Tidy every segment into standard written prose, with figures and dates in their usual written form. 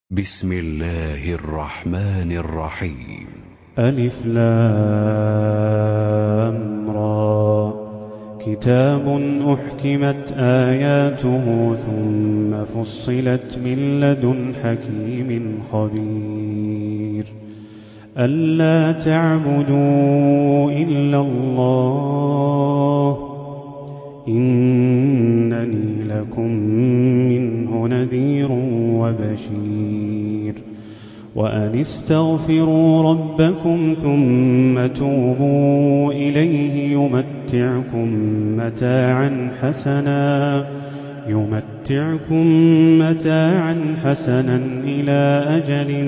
بسم الله الرحمن الرحيم. ألف لام را. كتاب أحكمت آياته ثم فصلت من لدن حكيم خبير. ألا تعبدوا إلا الله إنني لكم منه نذير وبشير. وأن استغفروا ربكم ثم توبوا إليه يمتعكم متاعا حسنا إلى أجل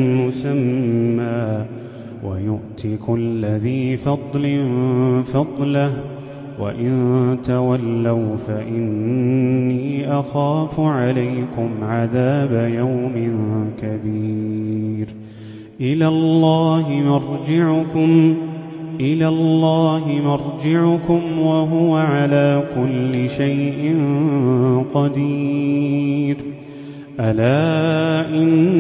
مسمى ويؤت كل ذي فضل فضله وإن تولوا فإني أخاف عليكم عذاب يوم كبير. إلى الله مرجعكم وهو على كل شيء قدير. ألا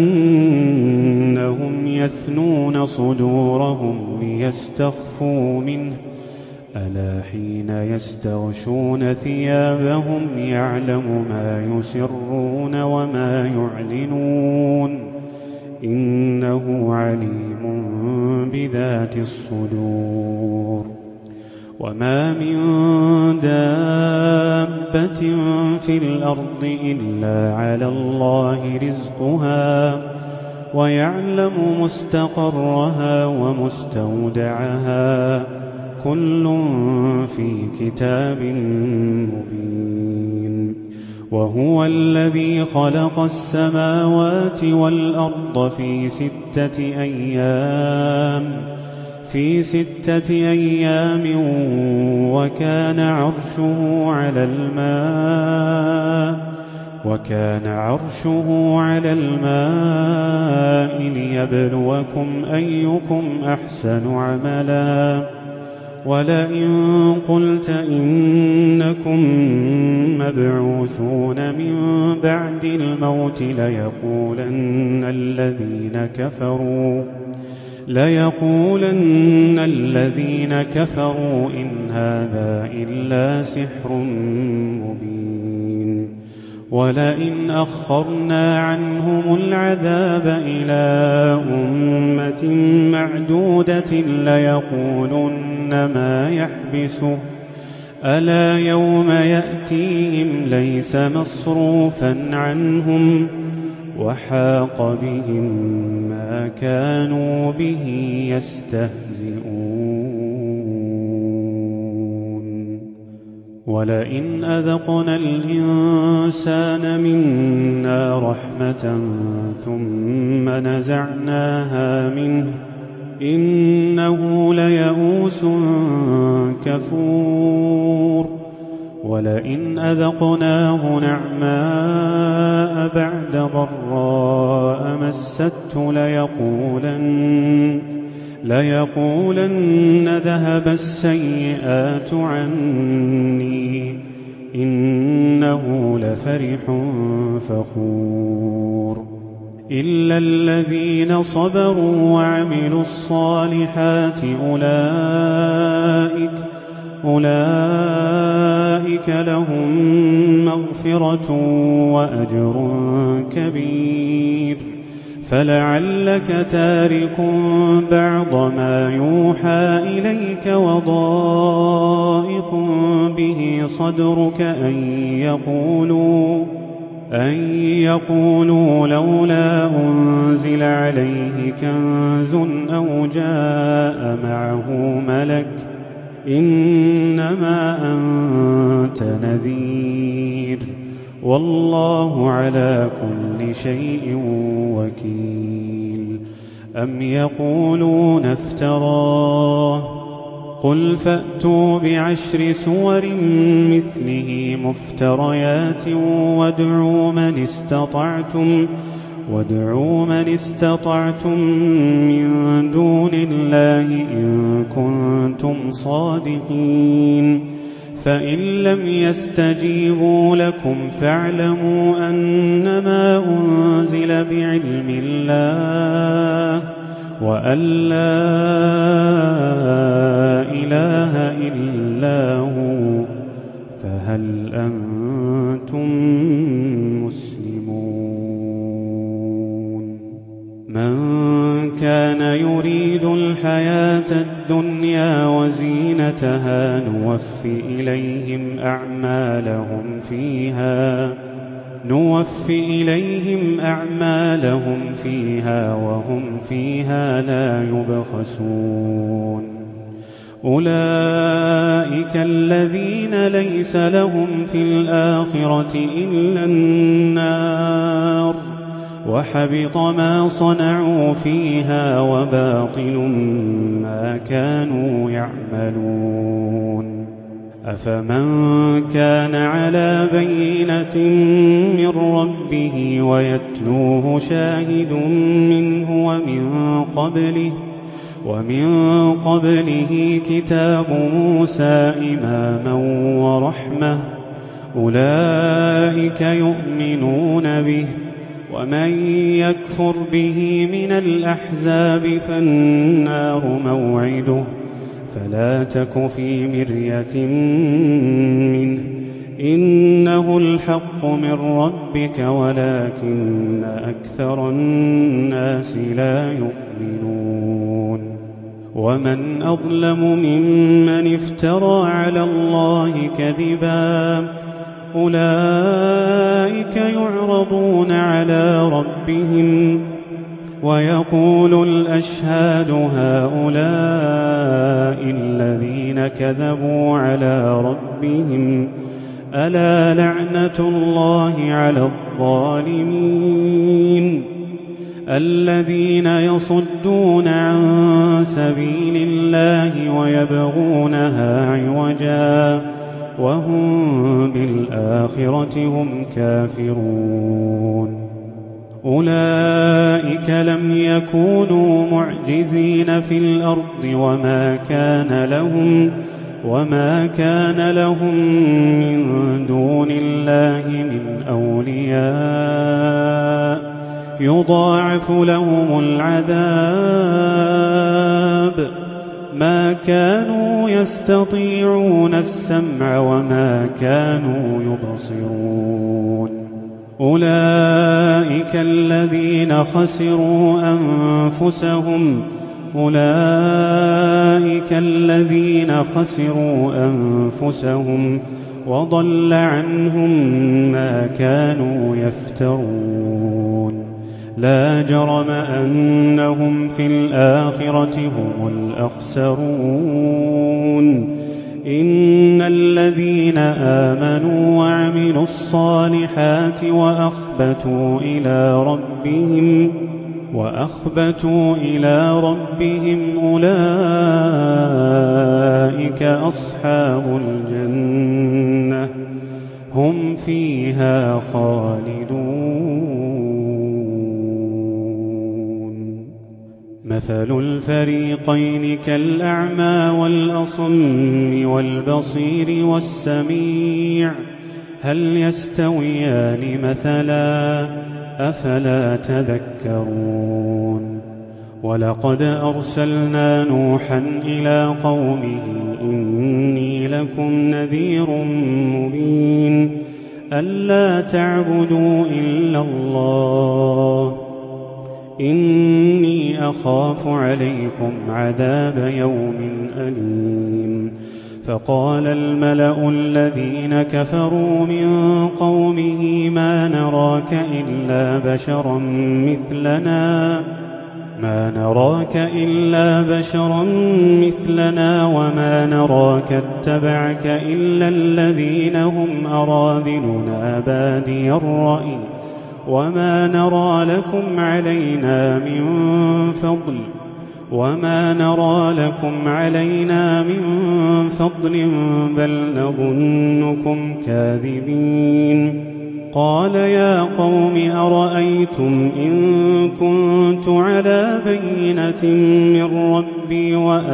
إنهم يثنون صدورهم ليستخفوا منه ألا حين يستغشون ثيابهم يعلم ما يسرون وما يعلنون إنه عليم بذات الصدور. وما من دابة في الأرض إلا على الله رزقها ويعلم مستقرها ومستودعها كل في كتاب مبين. وهو الذي خلق السماوات والأرض في 6 أيام وكان عرشه على الماء ليبلوكم أيكم أحسن عملا. ولئن قلت إنكم مبعوثون من بعد الموت ليقولن الذين كفروا إن هذا إلا سحر مبين. ولئن أخرنا عنهم العذاب إلى أمة معدودة ليقولن ما يحبسه ألا يوم يأتيهم ليس مصروفا عنهم وحاق بهم ما كانوا به يستهزئون. ولئن أذقنا الإنسان منا رحمة ثم نزعناها منه إنه ليئوس كفور. ولئن أذقناه نعماء بعد ضراء مسته ليقولن ذهب السيئات عني إنه لفرح فخور. إلا الذين صبروا وعملوا الصالحات أولئك لهم مغفرة وأجر كبير. فلعلك تارك بعض ما يوحى إليك وضائق به صدرك أن يقولوا لولا أنزل عليه كنز أو جاء معه ملك إنما أنت نذير والله على كل شيء وكيل. أم يقولون افتراه قل فأتوا ب10 سور مثله مفتريات وادعوا من استطعتم من دون الله إن كنتم صادقين. فإن لم يستجيبوا لكم فاعلموا أنما أنزل أنزل بعلم الله وأن لا إله إلا هو، فهل أنتم مسلمون؟ من كان يريد الحياة الدنيا وزينتها نوفِ إليهم أعمالهم فيها وهم فيها لا يبخسون. أولئك الذين ليس لهم في الآخرة إلا النار، وحبط ما صنعوا فيها وباطل ما كانوا يعملون. أفمن كان على بينة من ربه ويتلوه شاهد منه ومن قبله كتاب موسى إماما ورحمة، أولئك يؤمنون به، ومن يكفر به من الأحزاب فالنار موعده، فلا تك في مرية منه، إنه الحق من ربك ولكن أكثر الناس لا يؤمنون. ومن أظلم ممن افترى على الله كذبا، أولئك يعرضون على ربهم ويقول الأشهاد هؤلاء الذين كذبوا على ربهم، ألا لعنة الله على الظالمين، الذين يصدون عن سبيل الله ويبغونها عوجا وهم بالآخرة هم كافرون. أولئك لم يكونوا معجزين في الأرض وما كان لهم من دون الله من أولياء، يضاعف لهم العذاب، ما كانوا يستطيعون السمع وما كانوا يبصرون. أولئك الذين خسروا أنفسهم وضل عنهم ما كانوا يفترون. لا جرم أنهم في الآخرة هم الأخسرون. إن الذين آمنوا وعملوا الصالحات وأخبتوا إلى ربهم أولئك أصحاب الجنة، هم فيها خالدون. مثل الفريقين كالأعمى والأصم والبصير والسميع، هل يستويان مثلا؟ أفلا تذكرون. ولقد أرسلنا نوحا إلى قومه إني لكم نذير مبين، ألا تعبدوا إلا الله، إني أخاف عليكم عذاب يوم أليم. فقال الملأ الذين كفروا من قومه ما نراك إلا بشرا مثلنا وما نراك اتبعك إلا الذين هم أراذلنا بادي الرأي وما نرى لكم علينا من فضل بل نظنكم كاذبين. قال يا قوم أرأيتم إن كنت على بينة من ربي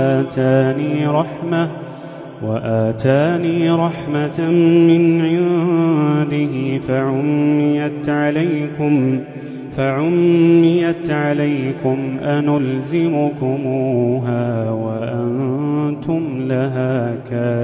وآتاني رحمة فعميت عليكم أنلزمكموها وأنتم لها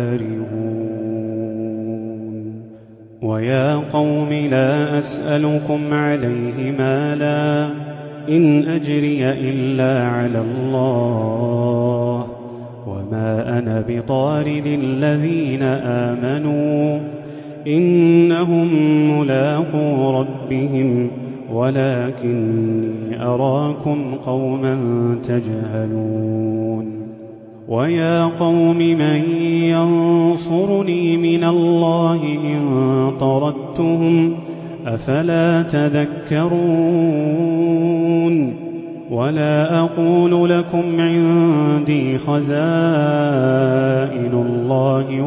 كارهون. ويا قوم لا أسألكم عليه مالا إن أجري إلا على الله وما أنا بطارد الذين آمنوا إنهم ملاقو ربهم ولكني أراكم قوما تجهلون. ويا قوم من ينصرني من الله إن طردتهم أفلا تذكرون. ولا أقول لكم عندي خزائن الله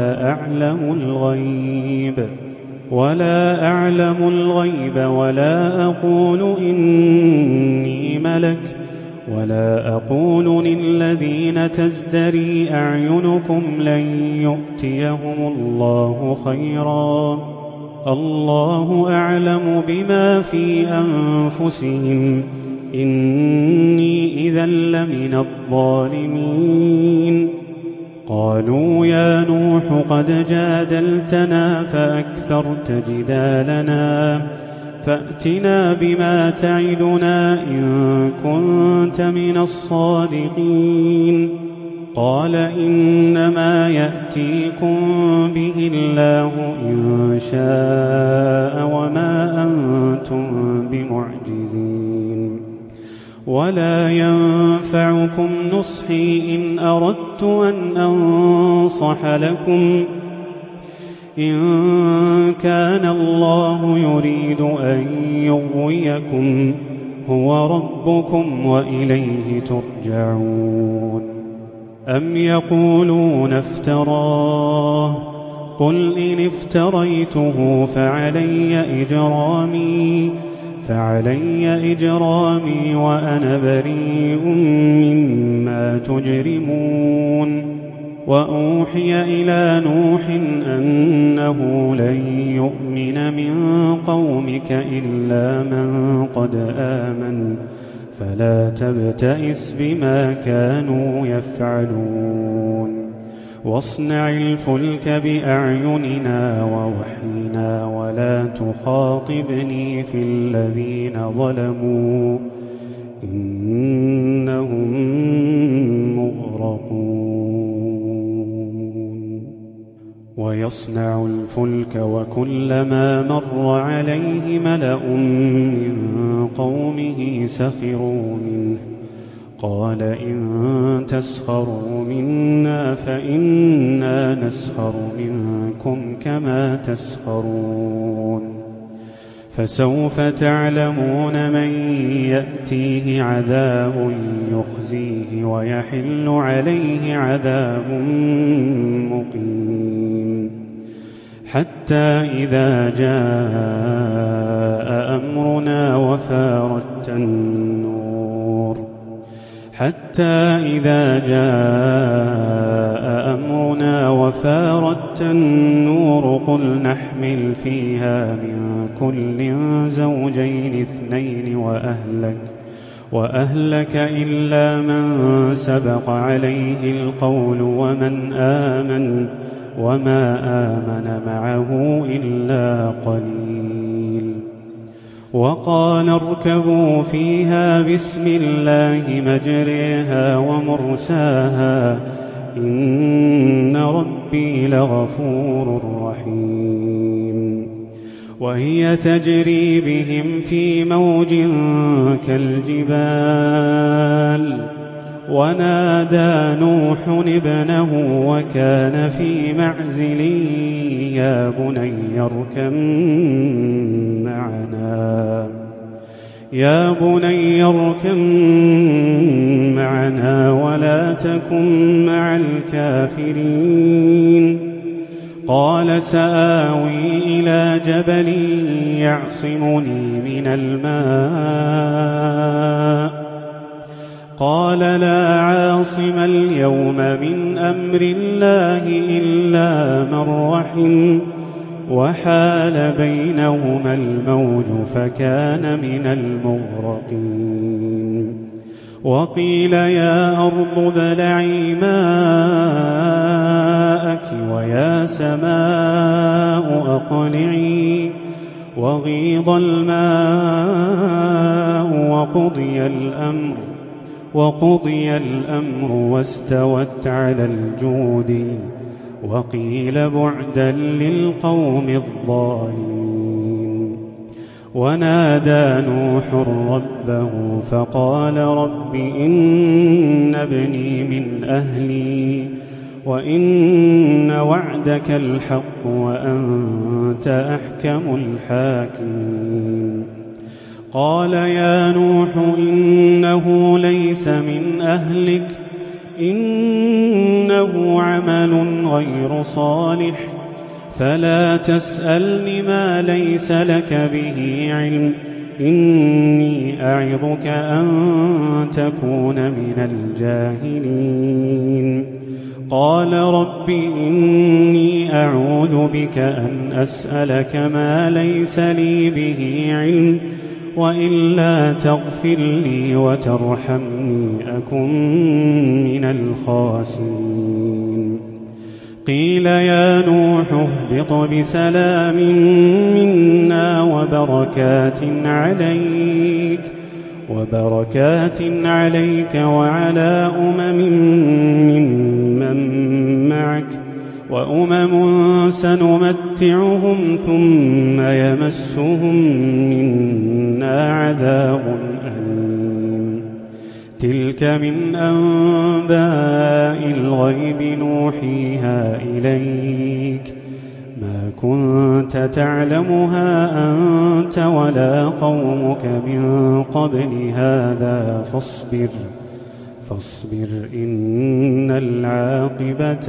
ولا أعلم الغيب ولا أقول إني ملك ولا أقول للذين تزدري أعينكم لن يؤتيهم الله خيرا الله أعلم بما في أنفسهم إني إذا لمن الظالمين. قالوا يا نوح قد جادلتنا فأكثرت جدالنا فأتنا بما تعدنا إن كنت من الصادقين. قال إنما يأتيكم به الله إن شاء وما أنتم بمعجزين. ولا ينفعكم نصحي إن أردت أن أنصح لكم إن كان الله يريد أن يغويكم هو ربكم وإليه ترجعون. أم يقولون افتراه قل إن افتريته فعلي إجرامي وأنا بريء مما تجرمون. وأوحي إلى نوح أنه لن يؤمن من قومك إلا من قد آمن فلا تبتئس بما كانوا يفعلون. واصنع الفلك بأعيننا ووحينا ولا تخاطبني في الذين ظلموا إنهم مغرقون. ويصنع الفلك وكلما مر عليه ملأ من قومه سخروا منه قال إن تسخروا منا فإنا نسخر منكم كما تسخرون. فسوف تعلمون من يأتيه عذاب يخزيه ويحل عليه عذاب مقيم. حتى إذا جاء أمرنا وفارت النور قل نحمل فيها من كل زوجين اثنين وأهلك إلا من سبق عليه القول وما آمن معه إلا قليل. وقال اركبوا فيها بسم الله مجريها ومرساها إن ربي لغفور رحيم. وهي تجري بهم في موج كالجبال ونادى نوح ابنه وكان في معزل يا بني اركب معنا ولا تكن مع الكافرين. قال سآوي إلى جبل يعصمني من الماء قال لا عاصم اليوم من أمر الله إلا من رحم وحال بينهما الموج فكان من المغرقين. وقيل يا أرض ابلعي ماءك ويا سماء أقلعي وغيض الماء وقضي الأمر واستوت على الجود وقيل بعدا للقوم الظالمين. ونادى نوح ربه فقال رب إن ابني من أهلي وإن وعدك الحق وأنت أحكم الحاكمين. قال يا نوح إنه ليس من أهلك إنه عمل غير صالح فلا تسألني ما ليس لك به علم إني أعظك أن تكون من الجاهلين. قال رب إني أعوذ بك أن أسألك ما ليس لي به علم وإلا تغفر لي وترحمني أكن من الخاسرين. قيل يا نوح اهبط بسلام منا وبركات عليك وعلى ممن معك وأمم سنمتعهم ثم يمسهم منا عذاب أليم. تلك من أنباء الغيب نوحيها إليك ما كنت تعلمها أنت ولا قومك من قبل هذا فاصبر إن العاقبة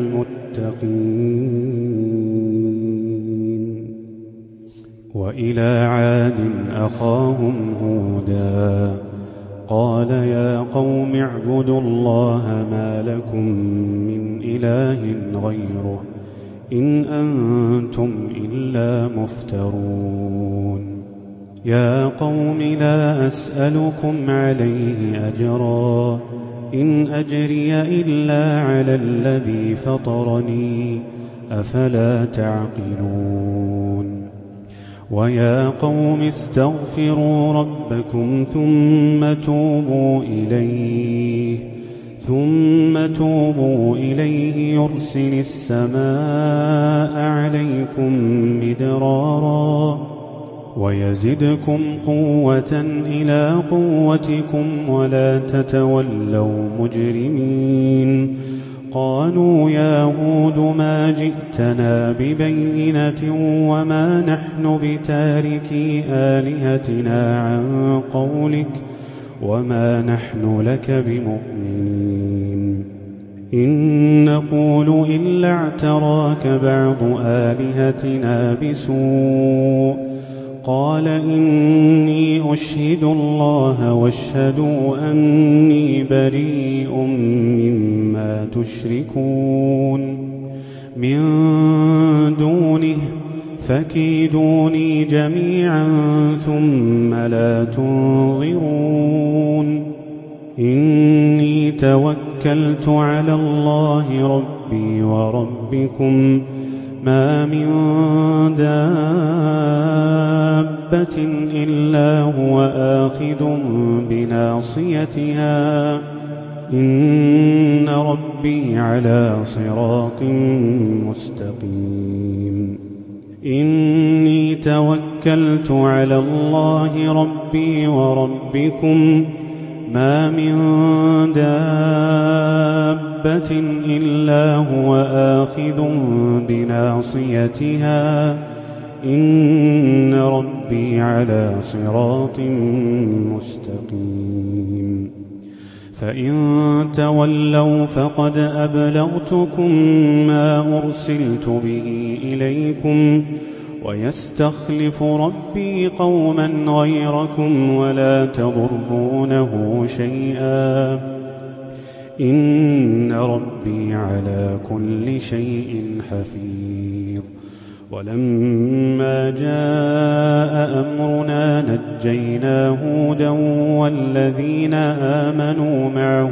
للمتقين. وإلى عاد أخاهم هودا قال يا قوم اعبدوا الله ما لكم من إله غيره إن أنتم إلا مفترون. يا قوم لا أسألكم عليه أجرا إن أجري إلا على الذي فطرني أفلا تعقلون. ويا قوم استغفروا ربكم ثم توبوا إليه يرسل السماء عليكم مدرارا ويزدكم قوة إلى قوتكم ولا تتولوا مجرمين. قالوا يا هود ما جئتنا ببينة وما نحن بتاركي آلهتنا عن قولك وما نحن لك بمؤمنين إن نقول إلا اعتراك بعض آلهتنا بسوء. قال إني أشهد الله واشهدوا أني بريء مما تشركون من دونه فكيدوني جميعا ثم لا تنظرون. إني توكلت على الله ربي وربكم ما من دابة إلا هو آخذ بناصيتها إن ربي على صراط مستقيم. إني توكلت على الله ربي وربكم ما من دابة إلا هو آخذ بناصيتها إن ربي على صراط مستقيم. فإن تولوا فقد أبلغتكم ما أرسلت به إليكم ويستخلف ربي قوما غيركم ولا تضرونه شيئا إن ربي على كل شيء حفيظ. ولما جاء أمرنا نجينا هودا والذين آمنوا معه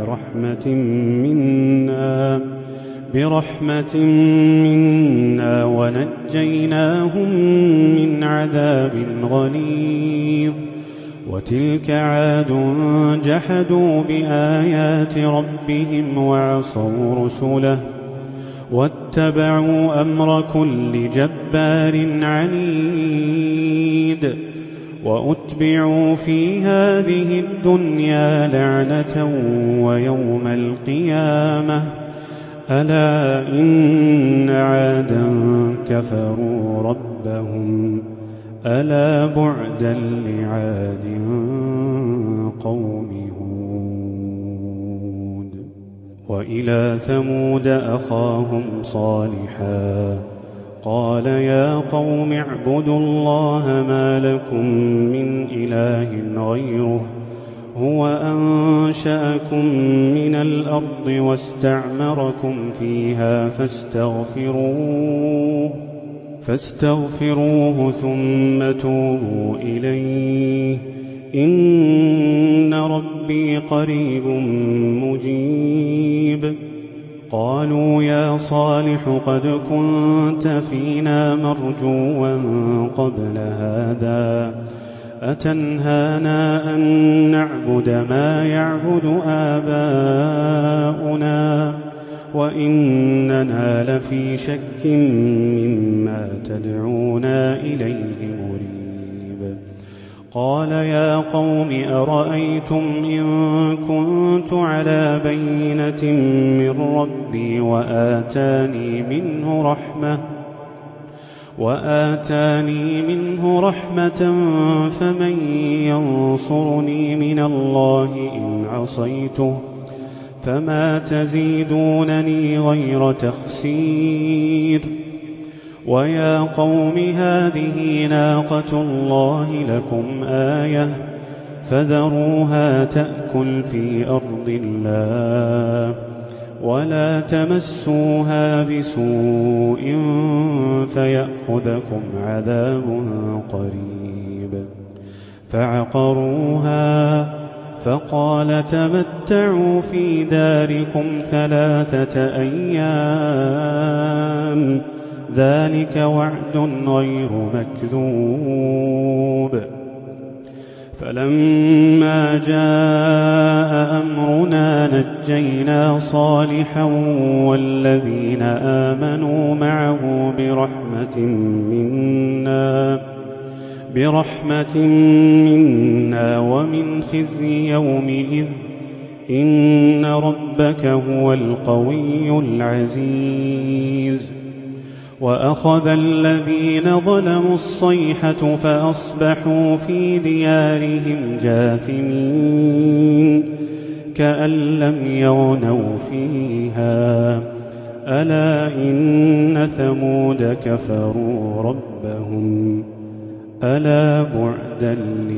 برحمة منا ونجيناهم من عذاب غليظ. وتلك عاد جحدوا بآيات ربهم وعصوا رسله واتبعوا أمر كل جبار عنيد. وأتبعوا في هذه الدنيا لعنة ويوم القيامة ألا إن عادا كفروا ربهم ألا بعدا لعاد قوم هود. وإلى ثمود أخاهم صالحا قال يا قوم اعبدوا الله ما لكم من إله غيره هو أنشأكم من الأرض واستعمركم فيها فاستغفروه ثم توبوا إليه إن ربي قريب مجيب. قالوا يا صالح قد كنت فينا مرجوا قبل هذا أتنهانا أن نعبد ما يعبد آباؤنا وإننا لفي شك مما تدعونا إليه مريب. قال يا قوم أرأيتم إن كنت على بينة من ربي وآتاني منه رحمة فمن ينصرني من الله إن عصيته فما تزيدونني غير تخسير. ويا قوم هذه ناقة الله لكم آية فذروها تأكل في أرض الله ولا تمسوها بسوء فيأخذكم عذاب قريب. فعقروها فقال تمتعوا في داركم 3 أيام ذلك وعد غير مكذوب. فلما جاء أمرنا نجينا صالحا والذين آمنوا معه برحمة منا ومن خزي يومئذ إن ربك هو القوي العزيز. وأخذ الذين ظلموا الصيحة فأصبحوا في ديارهم جاثمين كأن لم يغنوا فيها ألا إن ثمود كفروا ربهم ألا بعدا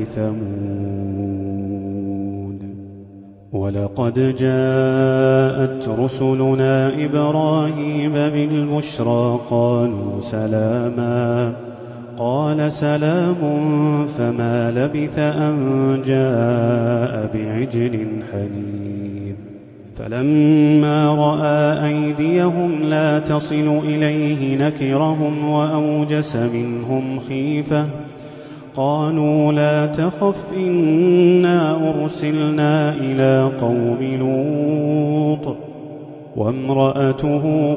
لثمود. ولقد جاءت رسلنا إبراهيم بالبشرى قالوا سلاما قال سلام فما لبث أن جاء بعجل حنيذ. فلما رأى أيديهم لا تصل إليه نكرهم وأوجس منهم خيفة قالوا لا تخف إنا أرسلنا إلى قوم لوط وامرأته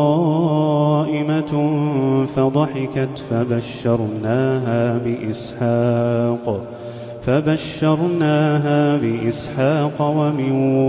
قائمة فضحكت فبشرناها بإسحاق ومن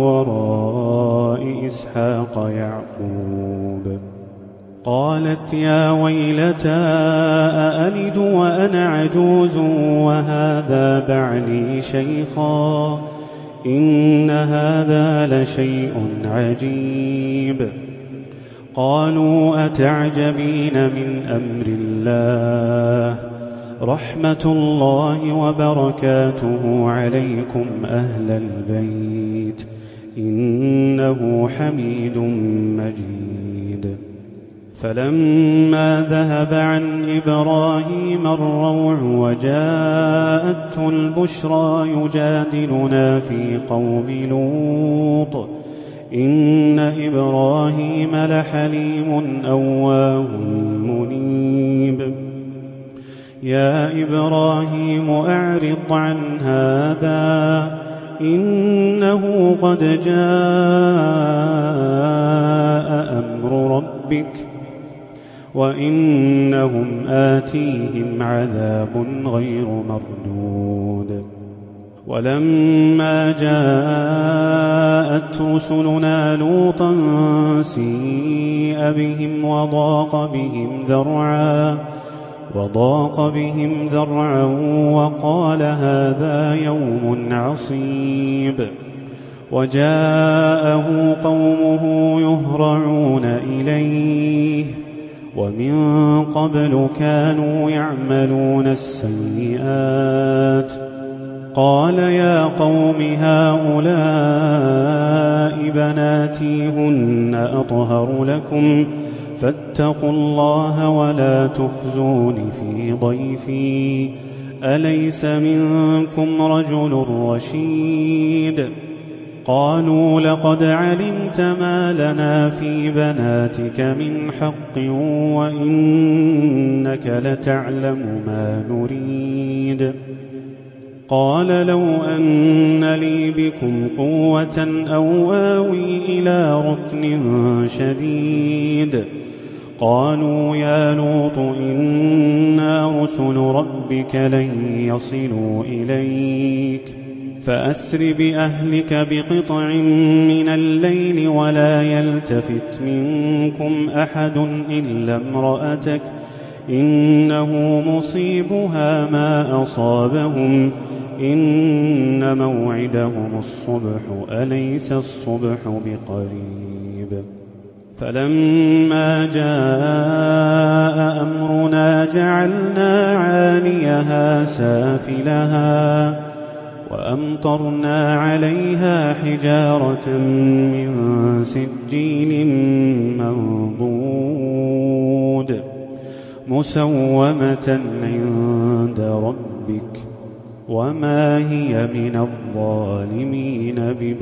وراء إسحاق يعقوب. قالت يا ويلتى أألد وأنا عجوز وهذا بعلي شيخا إن هذا لشيء عجيب. قالوا أتعجبين من أمر الله رحمة الله وبركاته عليكم أهل البيت إنه حميد مجيد. فلما ذهب عن إبراهيم الروع وجاءته البشرى يجادلنا في قوم لوط إن إبراهيم لحليم أواه منيب يا إبراهيم أعرض عن هذا إنه قد جاء أمر ربك وإنهم آتيهم عذاب غير مردود ولما جاءت رسلنا لوطا سيء بهم وضاق بهم ذرعا وقال هذا يوم عصيب وجاءه قومه يهرعون إليه ومن قبل كانوا يعملون السيئات قال يا قوم هؤلاء بناتي هن أطهر لكم فاتقوا الله ولا تخزون في ضيفي أليس منكم رجل رشيد قالوا لقد علمت ما لنا في بناتك من حق وإنك لتعلم ما نريد قال لو أن لي بكم قوة أو آوي إلى ركن شديد قالوا يا لوط إنا رسل ربك لن يصلوا إليك فأسر بأهلك بقطع من الليل ولا يلتفت منكم أحد إلا امرأتك إنه مصيبها ما أصابهم إن موعدهم الصبح أليس الصبح بقريب فلما جاء أمرنا جعلنا عاليها سافلها وأمطرنا عليها حجارة من سجيل منضود مسومة عند ربك وما هي من الظالمين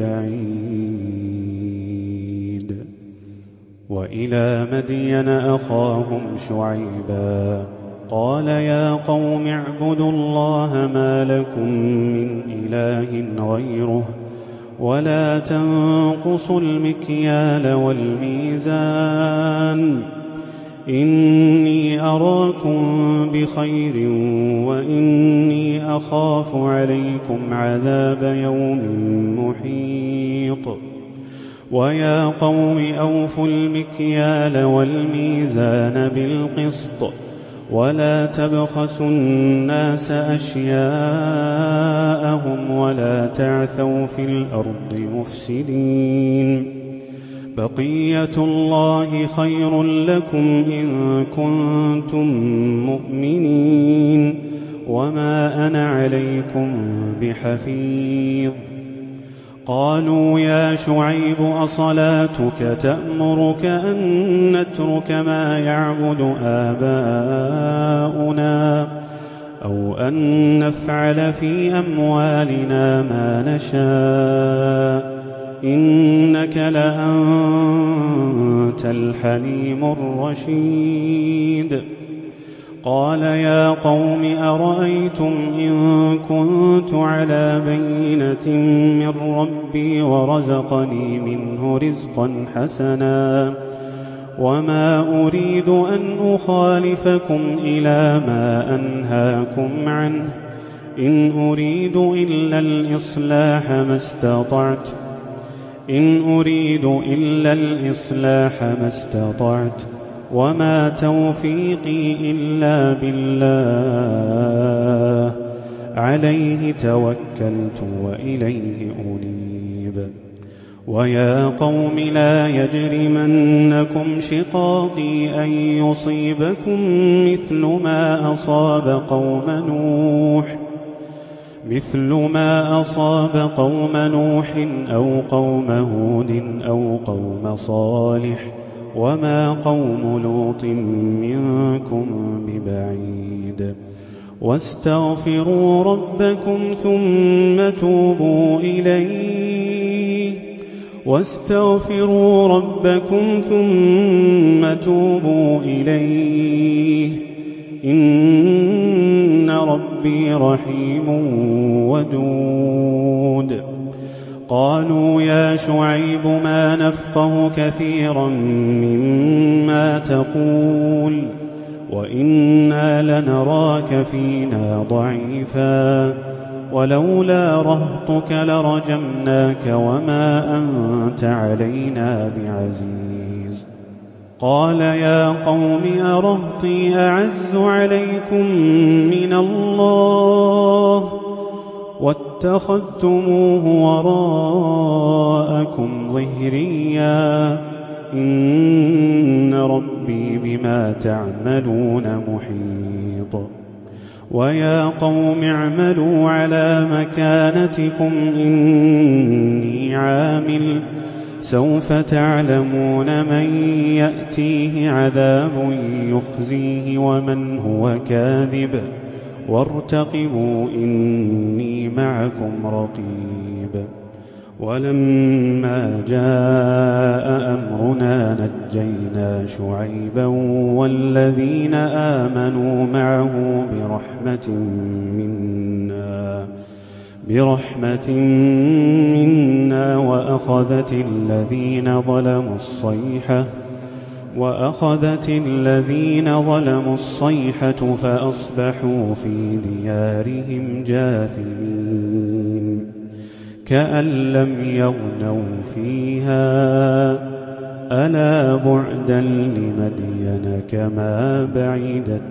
ببعيد وإلى مدين أخاهم شعيبا قال يا قوم اعبدوا الله ما لكم من إله غيره ولا تنقصوا المكيال والميزان إني أراكم بخير وإني أخاف عليكم عذاب يوم محيط ويا قوم أوفوا المكيال والميزان بالقسط ولا تبخسوا الناس أشياءهم ولا تعثوا في الأرض مفسدين بقية الله خير لكم إن كنتم مؤمنين وما أنا عليكم بحفيظ قالوا يا شعيب أصلاتك تأمرك أن نترك ما يعبد آباؤنا أو أن نفعل في أموالنا ما نشاء إنك لأنت الحليم الرشيد قال يا قوم أرأيتم إن كنت على بينة من ربي ورزقني منه رزقا حسنا وما أريد أن أخالفكم إلى ما أنهاكم عنه إن أريد إلا الإصلاح ما استطعت وما توفيقي إلا بالله عليه توكلت وإليه أنيب ويا قوم لا يجرمنكم شقاقي أن يصيبكم مثل ما أصاب قوم نوح أو قوم هود أو قوم صالح وما قوم لوط منكم ببعيد واستغفروا ربكم ثم توبوا إليه إن ربي رحيم ودود. قالوا يا شعيب ما نفقه كثيرا مما تقول وإنا لنراك فينا ضعيفا ولولا رهطك لرجمناك وما أنت علينا بعزيز. قال يا قوم أرهطي أعز عليكم من الله واتخذتموه وراءكم ظهريا إن ربي بما تعملون محيط. ويا قوم اعملوا على مكانتكم إني عامل سوف تعلمون من يأتيه عذاب يخزيه ومن هو كاذب وارتقبوا إني معكم رقيب. ولما جاء أمرنا نجينا شعيبا والذين آمنوا معه برحمة منا وأخذت الذين ظلموا الصيحة فأصبحوا في ديارهم جاثمين كأن لم يغنوا فيها ألا بعدا لمدين كما بعدت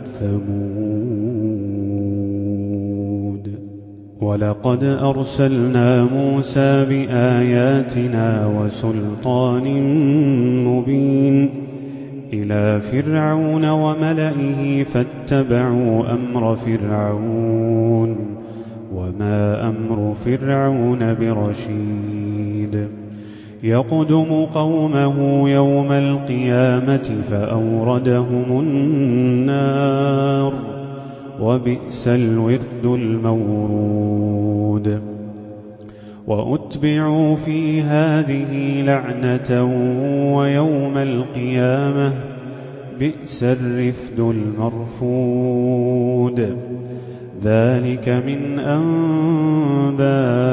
ثمود. ولقد أرسلنا موسى بآياتنا وسلطان مبين إلى فرعون وملئه فاتبعوا أمر فرعون وما أمر فرعون برشيد. يقدم قومه يوم القيامة فأوردهم النار وبئس الورد المورود. وأتبعوا في هذه لعنة ويوم القيامة بئس الرفد المرفود. ذلك من أنباء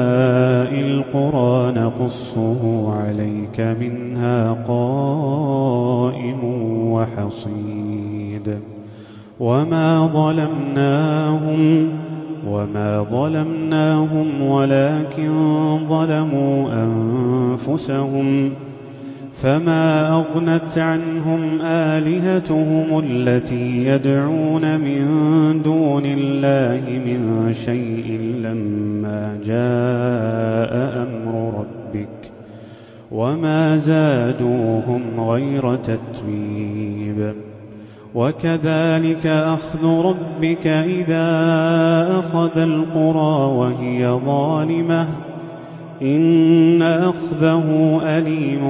القرى نقصه عليك منها قائم وحصيد. وما ظلمناهم ولكن ظلموا أنفسهم فما أغنت عنهم آلهتهم التي يدعون من دون الله من شيء لما جاء أمر ربك وما زادوهم غير تتبيب. وكذلك أخذ ربك إذا أخذ القرى وهي ظالمة إن أخذه أليم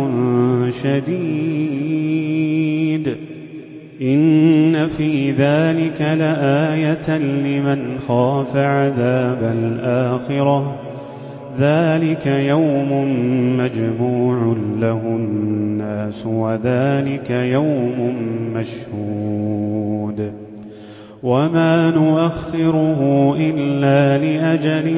شديد. إن في ذلك لآية لمن خاف عذاب الآخرة ذلك يوم مجموع له الناس وذلك يوم مشهود. وما نؤخره إلا لأجل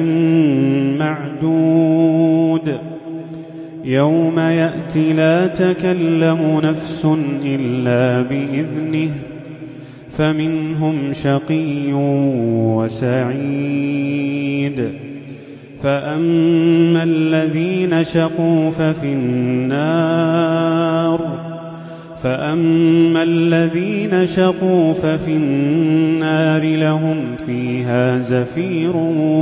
معدود يوم يأتي لا تكلم نفس إلا بإذنه فمنهم شقي وسعيد. فأما الذين شقوا ففي النار لهم فيها زفير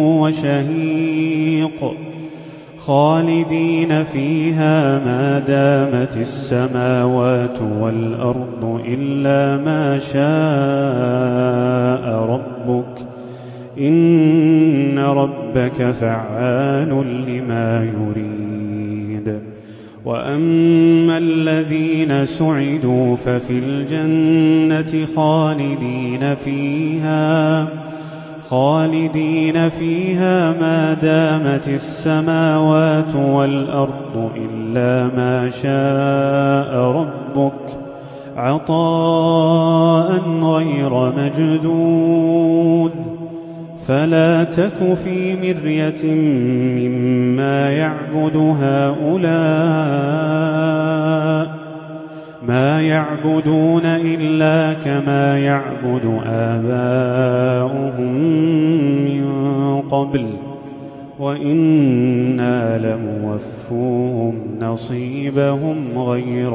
وشهيق خالدين فيها ما دامت السماوات والأرض إلا ما شاء ربك إن ربك فعال لما يريد. وأما الذين سعدوا ففي الجنة خالدين فيها ما دامت السماوات والأرض إلا ما شاء ربك عطاء غير مجدود فلا تك في مرية مما يعبد هؤلاء ما يعبدون إلا كما يعبد آباؤهم من قبل وإنا لموفوهم نصيبهم غير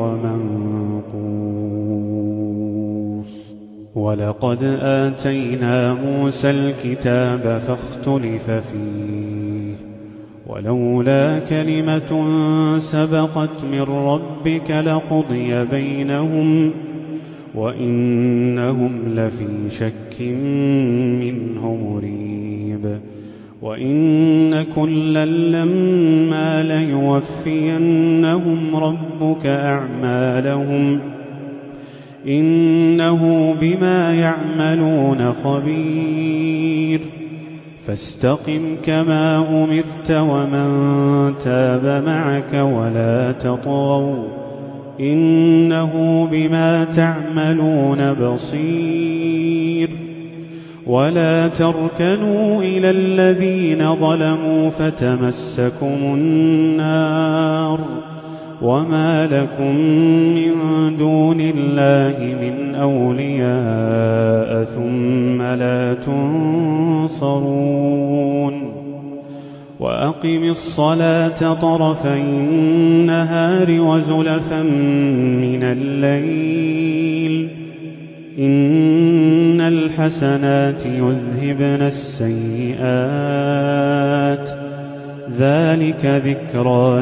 منقوص ولقد آتينا موسى الكتاب فاختلف فيه ولولا كلمة سبقت من ربك لقضي بينهم وإنهم لفي شك منه مريب وإن كلا لما ليوفينهم ربك أعمالهم إنه بما يعملون خبير فاستقم كما أمرت ومن تاب معك ولا تطغوا إنه بما تعملون بصير ولا تركنوا إلى الذين ظلموا فتمسكم النار وما لكم من دون الله من أولياء ثم لا تنصرون وأقم الصلاة طرفي النهار وزلفا من الليل إن الحسنات يذهبن السيئات ذلك ذكرى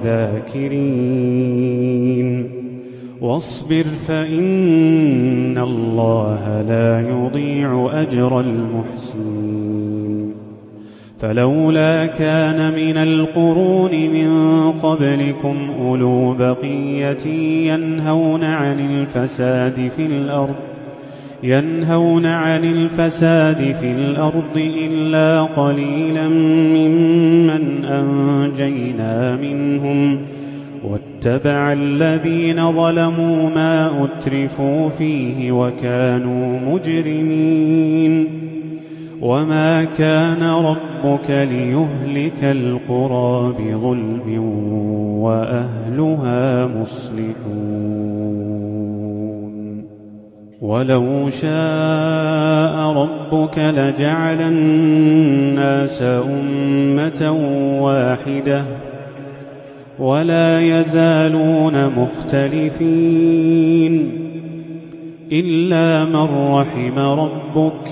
للذاكرين واصبر فإن الله لا يضيع أجر المحسنين فلولا كان من القرون من قبلكم أولو بقية ينهون عن الفساد في الأرض إلا قليلا ممن أنجينا منهم واتبع الذين ظلموا ما أترفوا فيه وكانوا مجرمين وما كان ربك ليهلك القرى بظلم وأهلها مصلحون ولو شاء ربك لجعل الناس أمة واحدة ولا يزالون مختلفين إلا من رحم ربك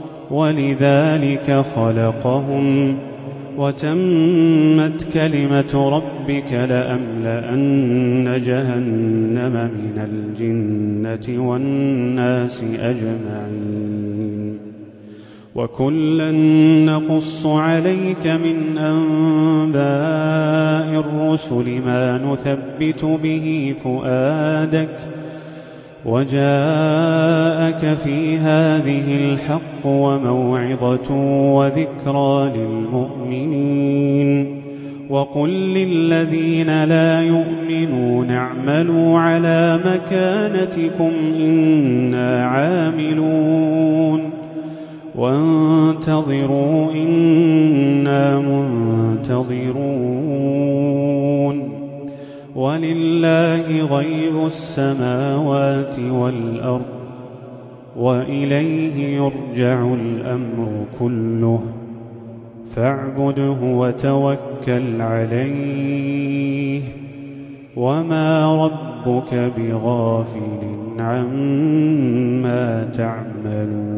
ولذلك خلقهم وتمت كلمة ربك لأملأن جهنم من الجنة والناس أجمعين وكلا نقص عليك من أنباء الرسل ما نثبت به فؤادك وجاءك في هذه الحق وموعظة وذكرى للمؤمنين وقل للذين لا يؤمنون اعملوا على مكانتكم إنا عاملون وانتظروا إنا منتظرون ولله غيب السماوات والأرض وإليه يرجع الأمر كله فاعبده وتوكل عليه وما ربك بغافل عما تعملون